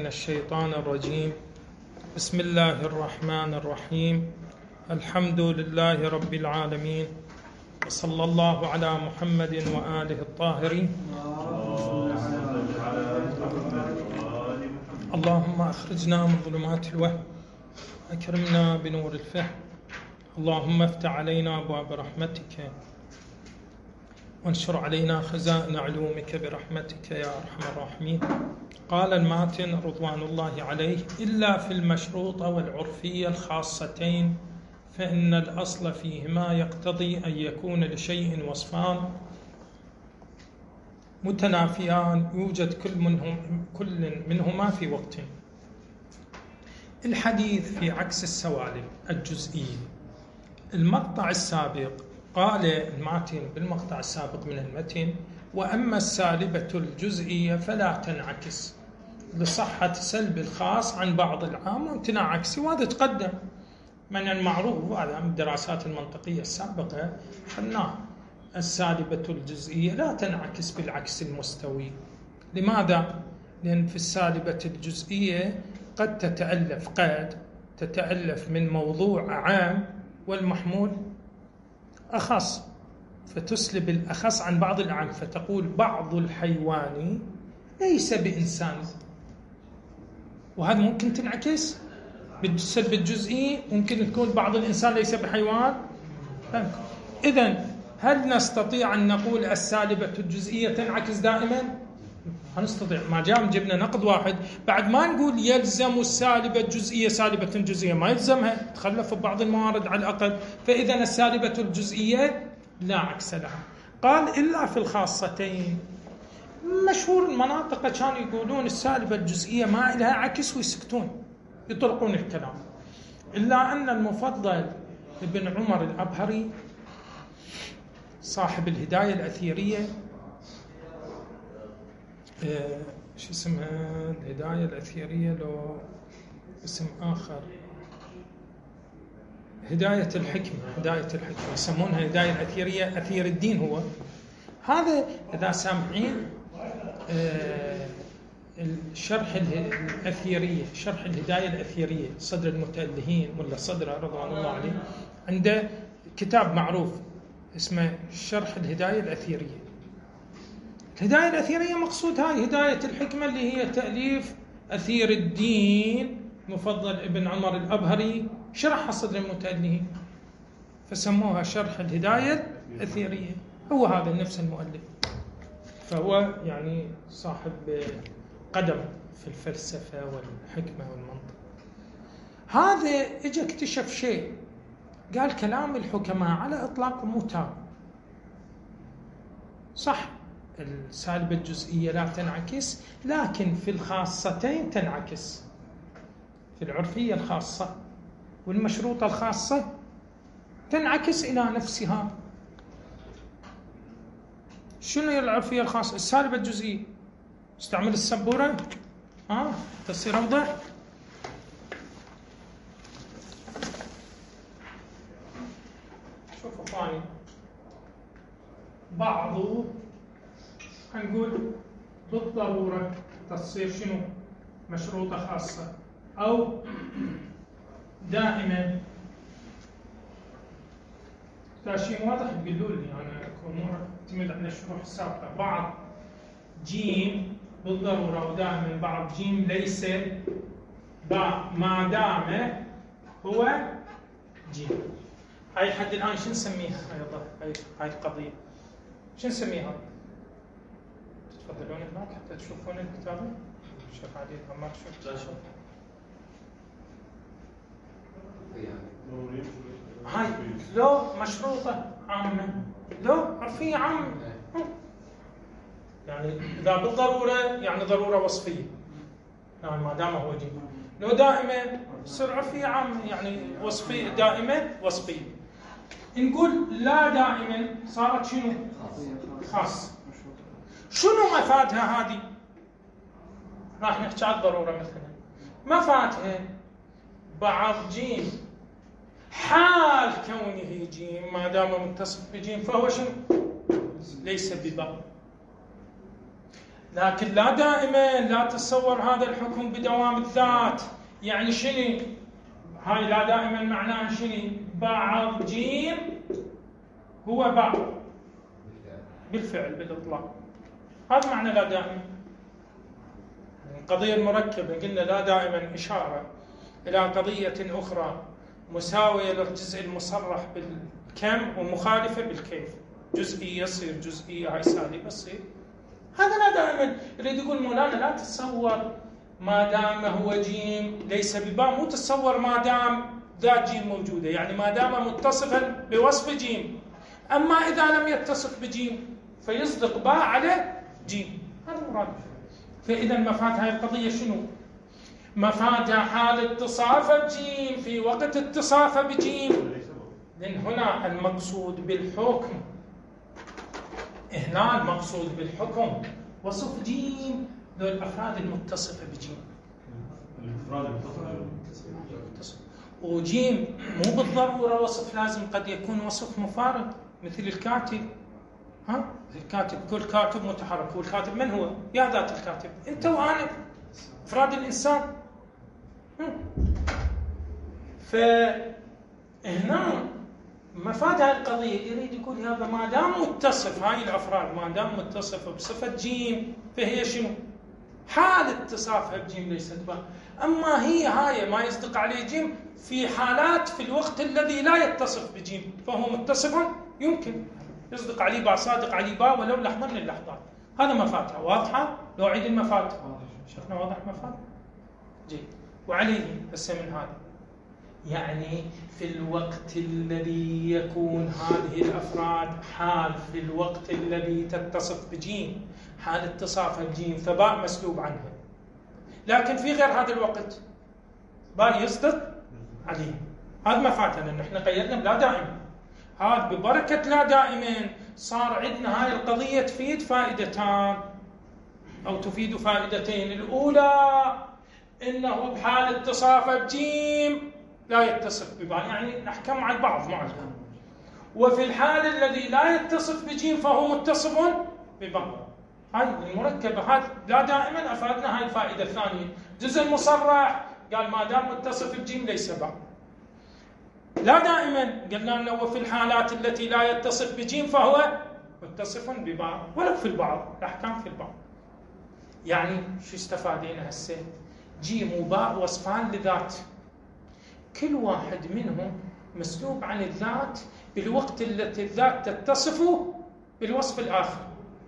الشيطان الرجيم. بسم الله الرحمن الرحيم. الحمد لله رب العالمين، وصلى الله على محمد وآله الطاهرين. اللهم أخرجنا من ظلمات الوهم، أكرمنا بنور الفهم. اللهم افتح علينا أبواب رحمتك، وانشر علينا خزائن علومك برحمتك يا أرحم الراحمين. قال الماتن رضوان الله عليه: إلا في المشروطة والعرفية الخاصتين، فإن الأصل فيهما يقتضي أن يكون لشيء وصفان متنافيان يوجد كل منهما في وقت. الحديث في عكس السوالب الجزئية. المقطع السابق قال الماتن بالمقطع السابق من المتن: وأما السالبة الجزئية فلا تنعكس لصحة سلب الخاص عن بعض العام وامتناع عكسي. وهذا تقدم من المعروف، هذا من الدراسات المنطقية السابقة خلناه. السالبة الجزئية لا تنعكس بالعكس المستوي. لماذا؟ لأن في السالبة الجزئية قد تتألف من موضوع عام والمحمول أخص، فتسلب الأخص عن بعض العام، فتقول بعض الحيوان ليس بإنسان، وهذا ممكن تنعكس بالسلب الجزئي. ممكن تكون بعض الإنسان ليس بحيوان. إذن هل نستطيع أن نقول السالبة الجزئية تنعكس دائما؟ هنستطيع. ما جاء جبنا نقد واحد بعد ما نقول يلزم السالبة الجزئية سالبة جزئية، ما يلزمها، تخلف بعض الموارد على الأقل. فإذا السالبة الجزئية لا عكس لها. قال إلا في الخاصتين. مشهور المناطق كانوا يقولون السالبة الجزئية ما لها عكس ويسكتون، يطرقون الكلام. إلا أن المفضل ابن عمر الأبهري صاحب الهداية الأثيرية، شو اسمها الهداية الأثيرية، لو اسم آخر، هداية الحكمة يسمونها هداية الأثيرية، أثير الدين هو هذا. إذا سامعين الشرح الأثيرية، شرح الهداية الأثيرية، صدر المتألهين ولا صدر رضوان الله عليه، عنده كتاب معروف اسمه شرح الهداية الأثيرية. الهداية الأثيرية مقصود هاي هداية الحكمة اللي هي تأليف أثير الدين مفضل ابن عمر الأبهري، شرحها صدر المتألهين فسموها شرح الهداية الأثيرية. هو هذا نفس المؤلف، فهو يعني صاحب قدم في الفلسفة والحكمة والمنطق. هذا اجى اكتشف شيء، قال كلام الحكماء على إطلاق مو تام. صح السالبة الجزئية لا تنعكس، لكن في الخاصتين تنعكس، في العرفية الخاصة والمشروطة الخاصة تنعكس إلى نفسها. شنو هي العرفية الخاصة؟ السالبة الجزئية. استعمل السبورة تصير أوضح. شوفوا ثاني، بعض هنقول بالضرورة تصير شنو؟ مشروطة خاصة أو دائما. شيء واضح تقولوا لي أنا أمور تعتمد على الشروح السابقة. بعض جيم بالضرورة ودائما، بعض جيم ليس ما دام هو جيم. هاي حد الآن شو نسميها؟ هاي القضية شو نسميها؟ تفضلون هناك حتى تشوفون الكتابة. شوف عليها ما تشوف. هاي لو مشروطة عامة، لو عرفية عامة، يعني إذا بالضرورة يعني ضرورة وصفية، يعني ما دام هو جيم. لو دائما تصير عرفية عامة، يعني وصفية دائما وصفية. نقول لا دائما صارت شنو؟ خاص. شنو مفادها هذه؟ راح نحكي على الضرورة مثلا. مفادها بعض جيم حال كونه جيم ما دام متصف بجيم فهو شنو؟ ليس بباء. لكن لا دائما لا تتصور هذا الحكم بدوام الذات. يعني شنو هاي لا دائما؟ معناها شنو؟ بعض جيم هو بعض بالفعل بالإطلاق، هذا معنى لا دائما. القضية المركبة قلنا لا دائما إشارة إلى قضية أخرى مساوية للجزء المصرح بالكم ومخالفة بالكيف. جزئية يصير جزئية، هاي سالبة تصير. هذا لا دائما. يريد يقول مولانا لا تتصور ما دام هو جيم ليس بباء، مو تتصور ما دام ذات جيم موجودة، يعني ما دام متصفا بوصف جيم. أما إذا لم يتصف بجيم فيصدق باء على جيم، هذا مراد. فإذا مفاد هاي القضية شنو؟ مفادها حال اتصافه بجيم في وقت اتصافه بجيم. لأن هنا المقصود بالحكم، هنا المقصود بالحكم وصف جيم ذو الأفراد المتصفة بجيم. وجيم مو بالضرورة وصف لازم، قد يكون وصف مفارق مثل الكاتب. الكاتب، كل كاتب متحرك. والكاتب من هو؟ يا ذات الكاتب، أنت وأنا، أفراد الإنسان. فهنا مفاد هذه القضية يريد يقول هذا ما دام متصف، هاي الأفراد ما دام متصفة بصفة جيم فهي شنو؟ حال اتصافها بجيم ليست باء. أما هاي ما يصدق عليه جيم في حالات في الوقت الذي لا يتصف بجيم فهو متصف، يمكن يصدق عليه باء، صادق عليه باء ولو لحظة من اللحظات. هذا مفادها واضحة؟ لو عيد المفاد شفنا واضح مفاد؟ جيد. وعليه بس من هذا يعني في الوقت الذي يكون هذه الأفراد حال في الوقت الذي تتصف بجيم حال اتصافها بجيم فباء مسلوب عنها، لكن في غير هذا الوقت باء يصدق عليه. هذا مفاتنا لأن احنا قيدنا بلا دائما. هذا ببركة لا دائما صار عندنا هاي القضية تفيد فائدتان أو تفيد فائدتين. الأولى إنه بحال اتصافه بجيم لا يتصف بباء، يعني نحكم على البعض معكم. وفي الحال الذي لا يتصف بجيم فهو متصف بباء. هاي المركبة هذه لا دائما أفادنا هاي الفائدة الثانية. جزء المصرح قال ما دام متصف بجيم ليس باء. لا دائما قلنا أنه في الحالات التي لا يتصف بجيم فهو متصف بباء، ولو في البعض الأحكام في البعض. يعني شو استفادينا هسه؟ جيم وباء وصفان لذات، كل واحد منهم مسلوب عن الذات بالوقت التي الذات تتصف بالوصف الآخر،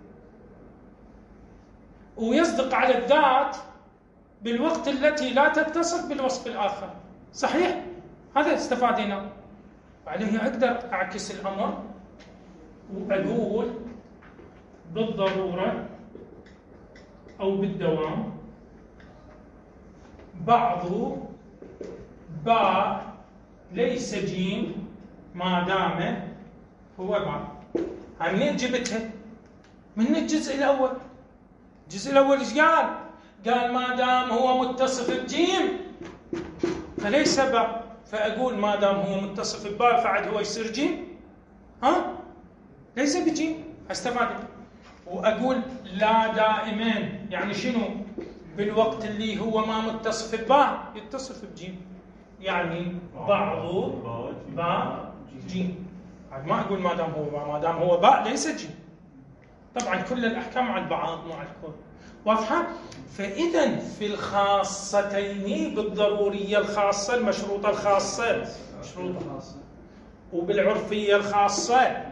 ويصدق على الذات بالوقت التي لا تتصف بالوصف الآخر. صحيح؟ هذا استفادنا. وعليه أقدر أعكس الأمر وأقول بالضرورة أو بالدوام بعض باء ليس جيم ما دام هو باء. هاي منين جبتها؟ من الجزء الأول. الجزء الأول إيش قال؟ قال ما دام هو متصف بجيم فليس باء، فأقول ما دام هو متصف بباء فعد هو يصير جيم؟ ليس بجيم. استفاد. وأقول لا دائما، يعني شنو؟ بالوقت اللي هو ما متصف بباء يتصف بجيم، يعني بعض باء جيم. ما أقول ما دام هو باء، ما دام هو باء ليس جيم. طبعا كل الأحكام على البعض مع الكل. واضحة؟ فإذا في الخاصتين بالضرورية الخاصة المشروطة الخاصة وبالعرفية الخاصة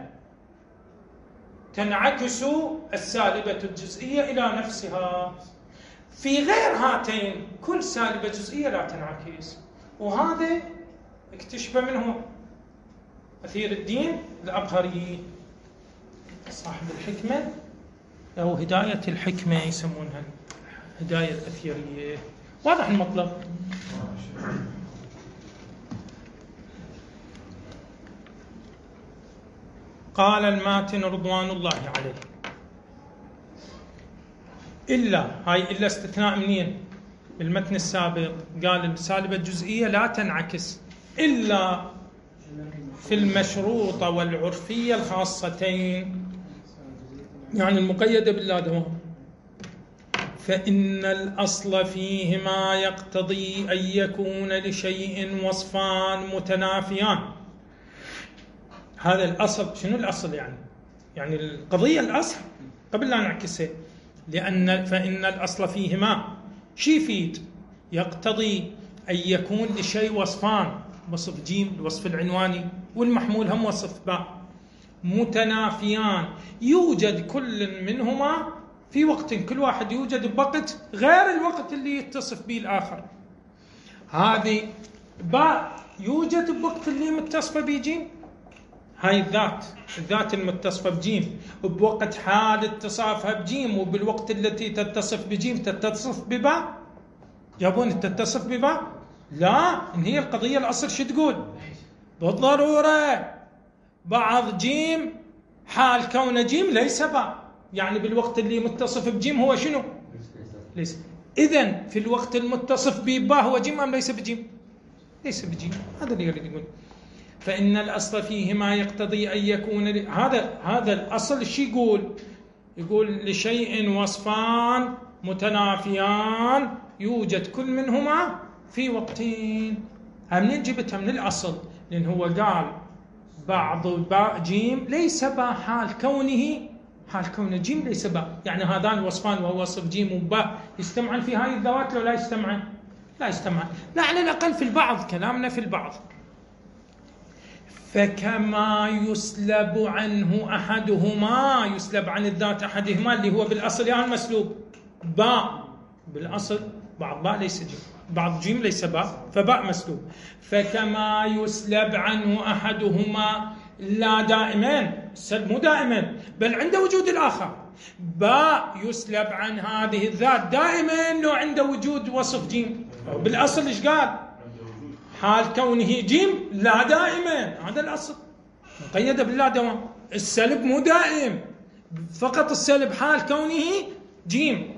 تنعكس السالبة الجزئية إلى نفسها. في غير هاتين كل سالبة جزئية لا تنعكس. وهذا اكتشف منه أثير الدين الأبهري صاحب الحكمة أو هداية الحكمة يسمونها هداية الأثيرية. واضح المطلب؟ قال الماتن رضوان الله عليه إلا، هاي إلا استثناء منين؟ بالمتن السابق قال السالبة الجزئية لا تنعكس إلا في المشروطة والعرفية الخاصتين، يعني المقيدة باللا دوام. فإن الأصل فيهما يقتضي أن يكون لشيء وصفان متنافيان. هذا الأصل. شنو الأصل يعني القضية الأصل قبل لا نعكسها. فإن الأصل فيهما شي يفيد؟ يقتضي أن يكون لشيء وصفان، وصف جيم الوصف العنواني والمحمول هم وصف باء، متنافيان، يوجد كل منهما في وقت، كل واحد يوجد بوقت غير الوقت اللي يتصف به الآخر. هذه باء يوجد بوقت اللي متصفة بجيم، هاي الذات المتصفة بجيم بوقت حال اتصافها بجيم، وبالوقت التي تتصف بجيم تتصف بباء. جابون تتصف بباء؟ لا، إن هي القضية الأصل شو تقول؟ بالضرورة بعض جيم حال كون جيم ليس باء، يعني بالوقت اللي متصف بجيم هو شنو؟ ليس. إذن في الوقت المتصف بباء هو جيم أم ليس بجيم؟ ليس بجيم. هذا اللي يريد يقول. فإن الأصل فيهما يقتضي أن يكون هذا الأصل الشي يقول لشيء وصفان متنافيان يوجد كل منهما في وقتين. منين جبتها؟ من الأصل، لأن هو قال بعض باء جيم ليس باء حال كون جيم ليس باء، يعني هذان وصفان وهو وصف جيم وباء يجتمعان في هذه الذوات لو لا يجتمعان؟ لا يجتمعان، لا على الأقل في البعض، كلامنا في البعض. فكما يسلب عنه أحدهما، يسلب عن الذات أحدهما اللي هو بالأصل يعني المسلوب باء، بالأصل بعض باء ليس جيم، بعض جيم ليس باء، فباء مسلوب. فكما يسلب عنه أحدهما، لا دائما، السلب مو دائما بل عند وجود الآخر. باء يسلب عن هذه الذات دائما لو عند وجود وصف جيم. بالأصل إيش قال؟ حال كونه جيم لا دائما، هذا الأصل مقيدة باللا دوام. السلب مو دائم، فقط السلب حال كونه جيم.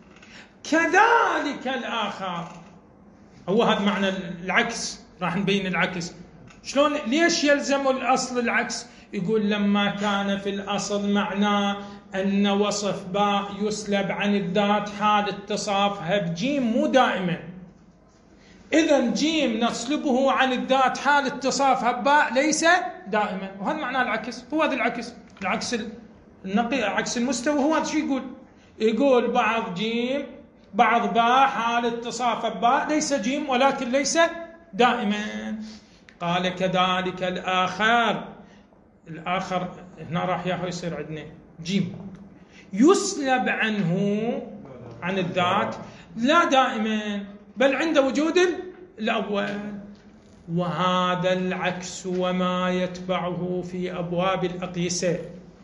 كذلك الآخر، هو هذا معنى العكس، راح نبين العكس شلون. ليش يلزم الأصل العكس؟ يقول لما كان في الأصل معناه أن وصف باء يسلب عن الذات حال اتصافها بجيم مو دائما، إذن جيم نسلبه عن الذات حال اتصافها بباء ليس دائما، وهذا معناه العكس. هو هذا العكس النقي، عكس المستوى. هو هذا شو يقول بعض جيم بعض باء حال اتصافه بباء ليس جيم ولكن ليس دائما. قال كذلك الآخر هنا راح ياهو يصير عندنا جيم يسلب عنه عن الذات لا دائما بل عند وجود الأول. وهذا العكس وما يتبعه في أبواب الأقيسة.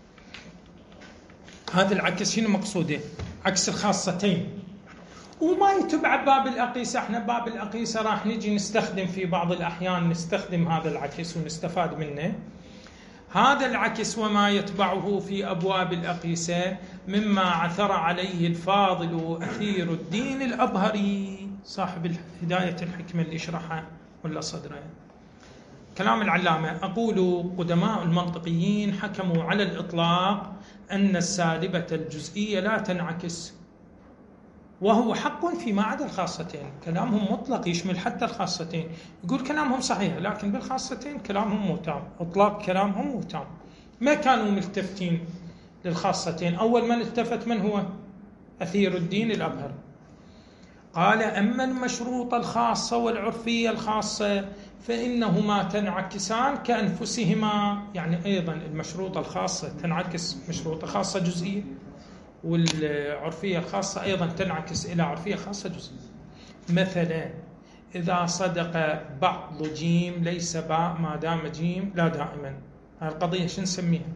هذا العكس شنو مقصوده؟ عكس الخاصتين. وما يتبع باب الأقيسة. احنا باب الأقيسة راح نجي نستخدم في بعض الأحيان نستخدم هذا العكس ونستفاد منه. هذا العكس وما يتبعه في أبواب الأقيسة مما عثر عليه الفاضل أثير الدين الأبهري صاحب هداية الحكمة اللي شرحها ولا صدره. كلام العلامة: أقول قدماء المنطقيين حكموا على الإطلاق أن السالبة الجزئية لا تنعكس، وهو حق فيما عدا الخاصتين. كلامهم مطلق يشمل حتى الخاصتين. يقول كلامهم صحيح لكن بالخاصتين كلامهم مو تام، إطلاق كلامهم مو تام. ما كانوا ملتفتين للخاصتين. أول من التفت من هو؟ أثير الدين الأبهر. قال: أما المشروط الخاصة والعرفية الخاصة فإنهما تنعكسان كأنفسهما. يعني أيضا المشروط الخاصة تنعكس مشروطة خاصة جزئية، والعرفية الخاصة أيضا تنعكس إلى عرفية خاصة جزئية. مثلا إذا صدق بعض جيم ليس باء ما دام جيم لا دائما، هذه القضية شو نسميها؟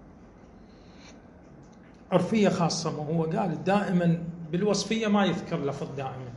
عرفية خاصة. ما هو قال دائما بالوصفية ما يذكر لفظ دائما.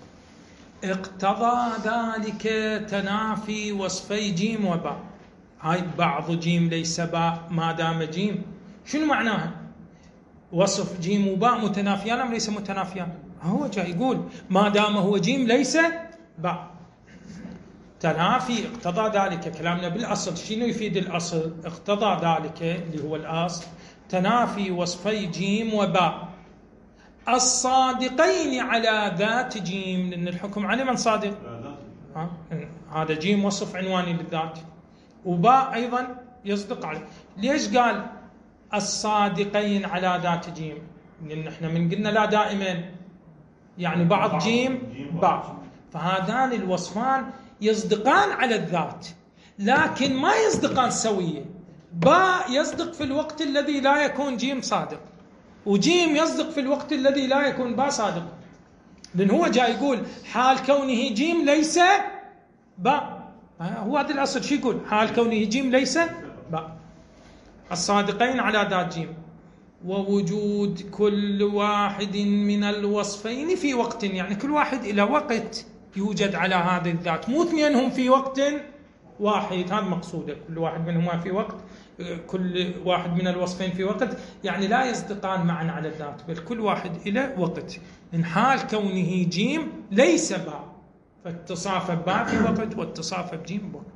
اقتضى ذلك تنافي وصفي جيم وباء. هاي بعض جيم ليس باء ما دام جيم، شنو معناها؟ وصف جيم وباء متنافيان أم ليس متنافيان؟ هو جاي يقول ما دام هو جيم ليس باء. تنافي اقتضى ذلك. كلامنا بالأصل شنو يفيد الأصل؟ اقتضى ذلك اللي هو الأصل تنافي وصفي جيم وباء الصادقين على ذات جيم، لأن الحكم على من صادق؟ هذا جيم وصف عنواني للذات، وباء أيضا يصدق عليه. ليش قال الصادقين على ذات جيم؟ لأن احنا من قلنا لا دائما، يعني بعض جيم باء، فهذان الوصفان يصدقان على الذات لكن ما يصدقان سوية. باء يصدق في الوقت الذي لا يكون جيم صادق، وجيم يصدق في الوقت الذي لا يكون باء صادق، لأن هو جاي يقول حال كونه جيم ليس باء. هو هذا الأصل، شو يقول؟ حال كونه جيم ليس باء. الصادقين على ذات جيم، ووجود كل واحد من الوصفين في وقت، يعني كل واحد إلى وقت يوجد على هذه الذات، مو اثنينهم في وقت واحد. هذا مقصوده، كل واحد منهما في وقت، كل واحد من الوصفين في وقت، يعني لا يصدقان معا على الذات، بل كل واحد إلى وقت. إن حال كونه جيم ليس باء، فاتصاف باء في وقت واتصاف بجيم بوقت.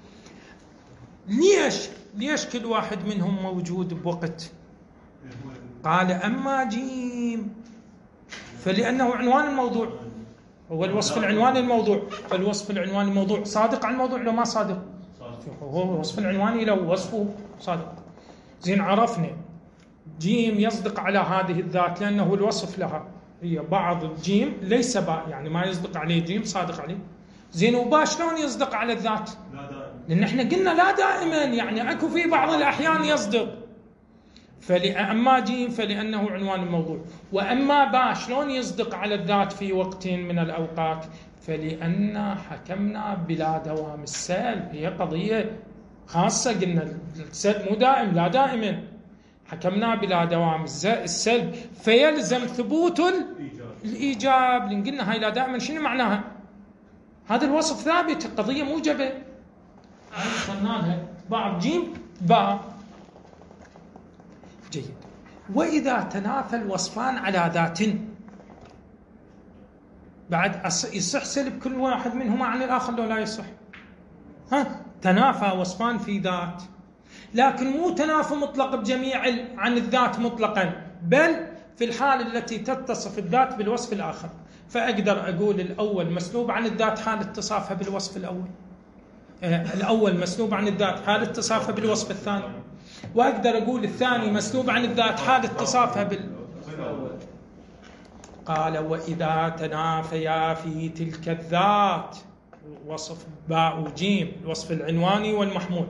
ليش كل واحد منهم موجود بوقت؟ قال أما جيم فلأنه عنوان الموضوع، هو الوصف العنواني الموضوع، فالوصف العنواني الموضوع صادق عن الموضوع لو ما صادق؟ هو وصف العنواني لو وصفه صادق. زين، عرفنا جيم يصدق على هذه الذات لأنه الوصف لها هي بعض الجيم ليس باء، يعني ما يصدق عليه جيم صادق عليه. زين، وباء شلون يصدق على الذات؟ لأن احنا قلنا لا دائما، يعني اكو في بعض الأحيان يصدق. فأما جيم فلأنه عنوان الموضوع، وأما باء شلون يصدق على الذات في وقت من الأوقات؟ فلأن حكمنا بلا دوام السلب، هي قضية خاصة، قلنا السلب مو دائم، لا دائما، حكمنا بلا دوام السلب فيلزم ثبوت الإيجاب. لأن قلنا هاي لا دائما شنو معناها؟ هذا الوصف ثابت، قضية موجبة، هاي وصلنا بعض جيم باء. جيد. وإذا تنافى الوصفان على ذات، بعد يصح سلب كل واحد منهما عن الآخر لو لا يصح؟ تنافى وصفان في ذات، لكن مو تنافى مطلق بجميع عن الذات مطلقا، بل في الحالة التي تتصف الذات بالوصف الآخر. فأقدر أقول الأول مسلوب عن الذات حال اتصافها بالوصف الأول، الأول مسلوب عن الذات حال اتصافها بالوصف الثاني، وأقدر أقول الثاني مسلوب عن الذات حال اتصافها بالأول. قال وإذا تنافيا في تلك الذات، وصف باء وجيم، الوصف العنواني والمحمول،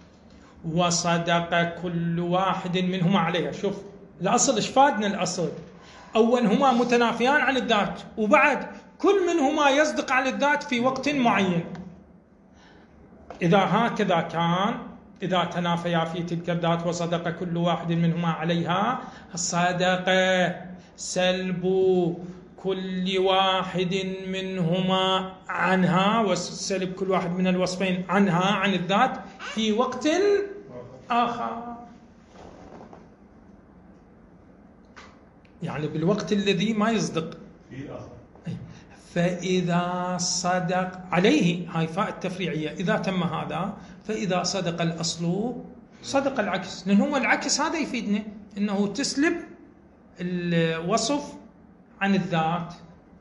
وصدق كل واحد منهما عليها. شوف الأصل إيش فادنا؟ الأصل أول هما متنافيان عن الذات، وبعد كل منهما يصدق على الذات في وقت معين. إذا هكذا كان، إذا تنافيا في تلك الذات وصدق كل واحد منهما عليها، صدق سلب كل واحد منهما عنها، وسلب كل واحد من الوصفين عنها عن الذات في وقت آخر، يعني بالوقت الذي ما يصدق. فإذا صدق عليه، هاي فاء التفريعية، إذا تم هذا فإذا صدق الأصل صدق العكس، لأن هو العكس هذا يفيدنا إنه تسلب الوصف عن الذات،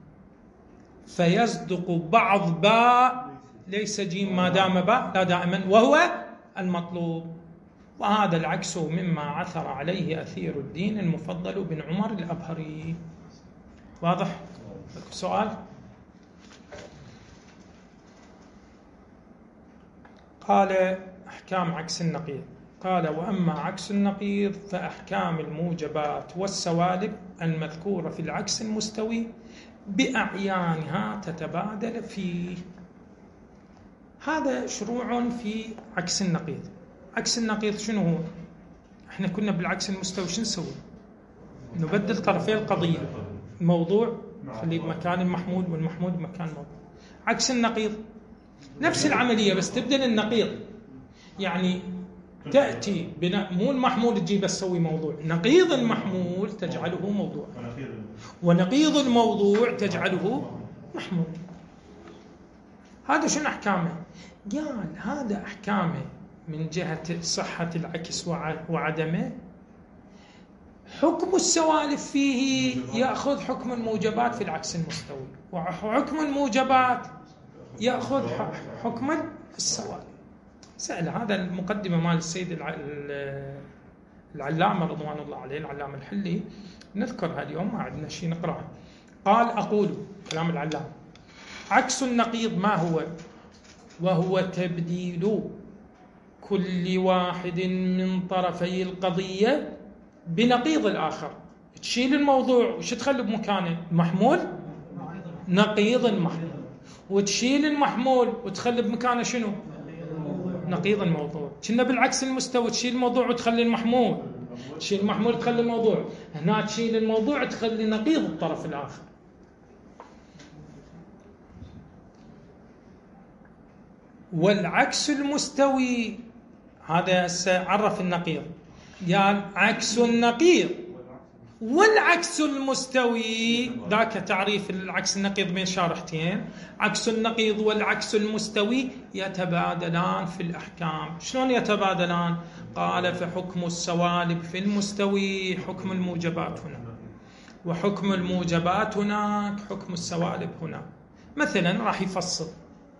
فيصدق بعض باء ليس جيم ما دام باء لا دائما، وهو المطلوب. وهذا العكس مما عثر عليه أثير الدين المفضل بن عمر الأبهري. واضح؟ سؤال؟ قال أحكام عكس النقيض. قال وأما عكس النقيض فأحكام الموجبات والسوالب المذكورة في العكس المستوي بأعيانها تتبادل فيه. هذا شروع في عكس النقيض. عكس النقيض شنو هو؟ احنا كنا بالعكس المستوي شو نسوي؟ نبدل طرفي القضية، الموضوع خليه بمكان المحمول والمحمول بمكان الموضوع. عكس النقيض نفس العملية بس تبدل النقيض، يعني تأتي مو المحمول تجيب تسوي موضوع، نقيض المحمول تجعله موضوع، ونقيض الموضوع تجعله محمول. هذا شنو أحكامه؟ قال هذا أحكامه من جهة صحة العكس وعدمه. حكم السوالب فيه يأخذ حكم الموجبات في العكس المستوي، وحكم الموجبات يأخذ حكم السوالب. سأل هذا المقدمة مال السيد العلامة رضوان الله عليه، العلامة الحلي، نذكرها اليوم، ما عندنا شيء نقرأها. قال: أقول، كلام العلامة: عكس النقيض ما هو؟ وهو تبديل كل واحد من طرفي القضية بنقيض الآخر. تشيل الموضوع وش تخلي بمكانه؟ محمول، نقيض المحمول، وتشيل المحمول وتخلي بمكانه شنو؟ نقيض الموضوع. كنا بالعكس المستوى، تشيل الموضوع وتخلي المحمول، تشيل المحمول تخلي الموضوع، هنا تشيل الموضوع تخلي نقيض الطرف الآخر. والعكس المستوي هذا عرف النقيض، يعني عكس النقيض والعكس المستوي، ذاك تعريف العكس النقيض بين شارحتين. عكس النقيض والعكس المستوي يتبادلان في الأحكام. شلون يتبادلان؟ قال: فحكم السوالب في المستوي حكم الموجبات هنا، وحكم الموجبات هناك حكم السوالب هنا. مثلا راح يفصل،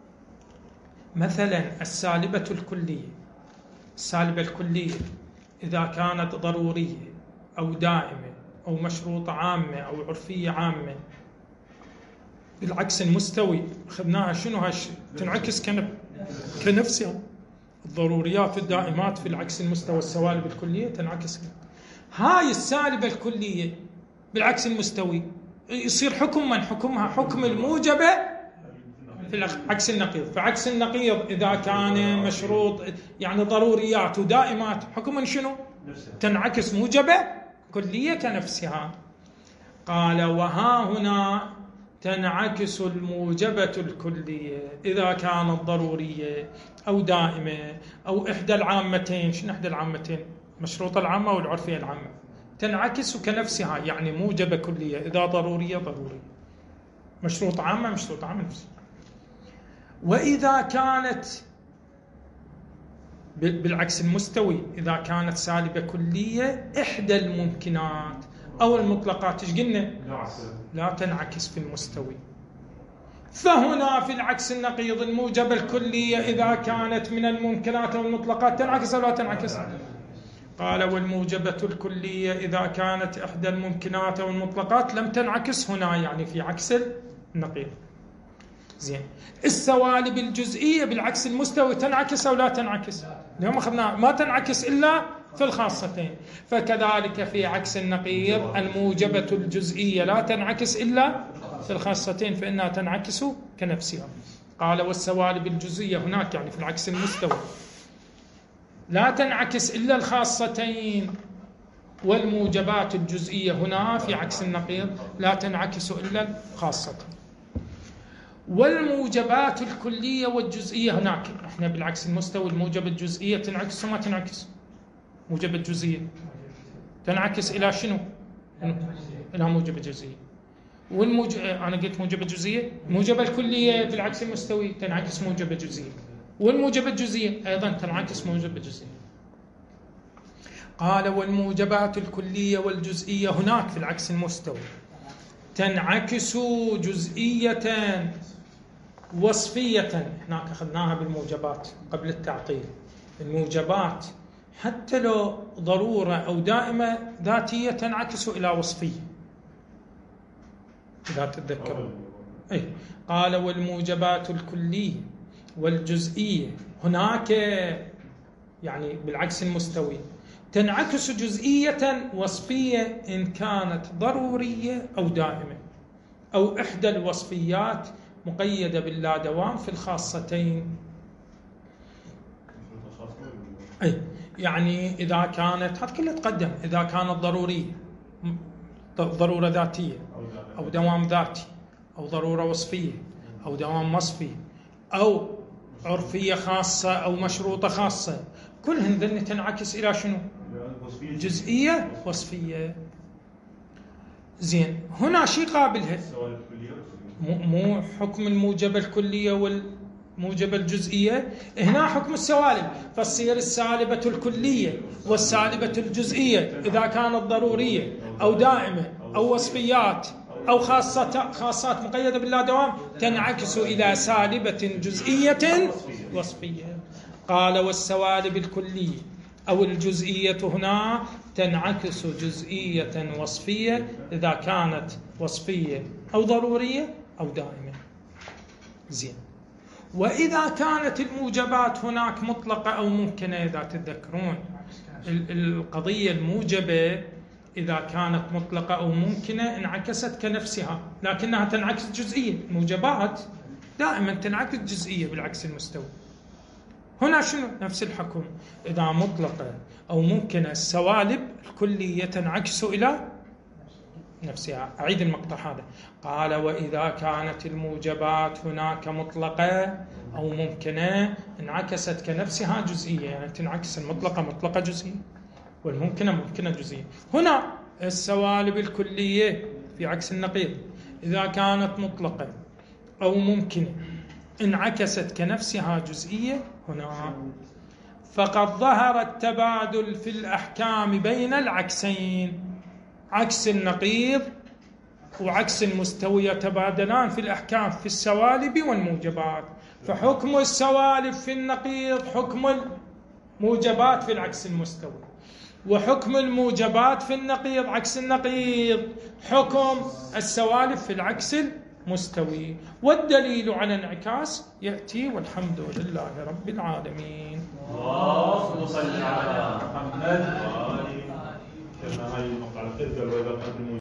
مثلا السالبة الكلية، السالبة الكلية إذا كانت ضرورية أو دائمة أو مشروطة عامة أو عرفية عامة، بالعكس المستوي أخذناها شنو؟ تنعكس كنفسها. الضروريات الدائمات في العكس المستوى، السوالب الكلية تنعكس. هاي السالبة الكلية بالعكس المستوي يصير حكم من حكمها حكم الموجبة في عكس النقيض. فعكس النقيض إذا كان مشروط يعني ضروريات ودائمات، حكم شنو؟ تنعكس موجبة كلية كنفسها. قال: وها هنا تنعكس الموجبة الكلية إذا كانت ضرورية أو دائمة أو إحدى العامتين. شنو إحدى العامتين؟ مشروط العامة والعرفية العامة. تنعكس كنفسها، يعني موجبة كلية إذا ضرورية ضرورية، مشروط عامة مشروط عامة نفسها. وإذا كانت بالعكس المستوي، إذا كانت سالبة كلية إحدى الممكنات أو المطلقات، إيش قلنا؟ لا تنعكس في المستوي. فهنا في العكس النقيض الموجبة الكلية إذا كانت من الممكنات أو المطلقات تنعكس أو لا تنعكس؟ قال: والموجبة الكلية إذا كانت إحدى الممكنات أو المطلقات لم تنعكس هنا، يعني في عكس النقيض. زين، السوالب الجزئية بالعكس المستوي تنعكس أو لا تنعكس؟ اليوم أخذنا ما تنعكس إلا في الخاصتين. فكذلك في عكس النقيض الموجبة الجزئية لا تنعكس إلا في الخاصتين، فإنها تنعكس كنفسها. قال: والسوالب الجزئية هناك يعني في العكس المستوي لا تنعكس إلا الخاصتين، والموجبات الجزئية هنا في عكس النقيض لا تنعكس إلا الخاصتين. والموجبات الكلية والجزئية هناك، احنا بالعكس المستوى الموجبة الجزئية تنعكس وما تنعكس؟ موجبة جزئية تنعكس إلى شنو؟ إلى موجبة جزئية. أنا قلت موجبة جزئية. الموجبة الكلية بالعكس المستوي تنعكس موجبة جزئية، والموجبة الجزئية أيضا تنعكس موجبة جزئية. قال: والموجبات الكلية والجزئية هناك في العكس المستوي تنعكس جزئية وصفية. هناك أخذناها بالموجبات قبل التعطيل. الموجبات حتى لو ضرورة أو دائمة ذاتية تنعكس إلى وصفية، إذا تتذكرون. قال: والموجبات الكلية والجزئية هناك يعني بالعكس المستوي تنعكس جزئية وصفية إن كانت ضرورية أو دائمة أو إحدى الوصفيات مقيدة باللا دوام في الخاصتين. يعني إذا كانت، هذا كله تقدم، إذا كانت ضرورية، ضرورة ذاتية أو دوام ذاتي أو ضرورة وصفية أو دوام وصفي أو عرفية خاصة أو مشروطة خاصة، كلهن ذن تنعكس إلى شنو؟ جزئية وصفية. زين، هنا شيء قابلها، مو حكم الموجبة الكلية موجب الجزئية، هنا حكم السوالب، فتصير السالبة الكلية والسالبة الجزئية إذا كانت ضرورية أو دائمة أو وصفيات أو خاصات مقيدة باللا دوام تنعكس إلى سالبة جزئية وصفية. قال والسوالب الكلية أو الجزئية هنا تنعكس جزئية وصفية إذا كانت وصفية أو ضرورية أو دائمة. زين. وإذا كانت الموجبات هناك مطلقة أو ممكنة، إذا تتذكرون القضية الموجبة إذا كانت مطلقة أو ممكنة انعكست كنفسها، لكنها تنعكس جزئية. الموجبات دائما تنعكس جزئية بالعكس المستوي. هنا شنو؟ نفس الحكم، إذا مطلقة أو ممكنة السوالب الكلية تنعكس إلى نفسها. أعيد المقطع هذا. قال وإذا كانت الموجبات هناك مطلقة أو ممكنة انعكست كنفسها جزئية، يعني تنعكس المطلقة مطلقة جزئية والممكنة ممكنة جزئية. هنا السوالب الكلية في عكس النقيض إذا كانت مطلقة أو ممكنة انعكست كنفسها جزئية هنا، فقد ظهر التبادل في الأحكام بين العكسين، عكس النقيض وعكس المستوي يتبادلان في الأحكام في السوالب والموجبات. فحكم السوالب في النقيض حكم الموجبات في العكس المستوي، وحكم الموجبات في النقيض عكس النقيض حكم السوالب في العكس المستوي. والدليل على انعكاس يأتي، والحمد لله رب العالمين. اللهم صل على محمد. كما هاي المقطع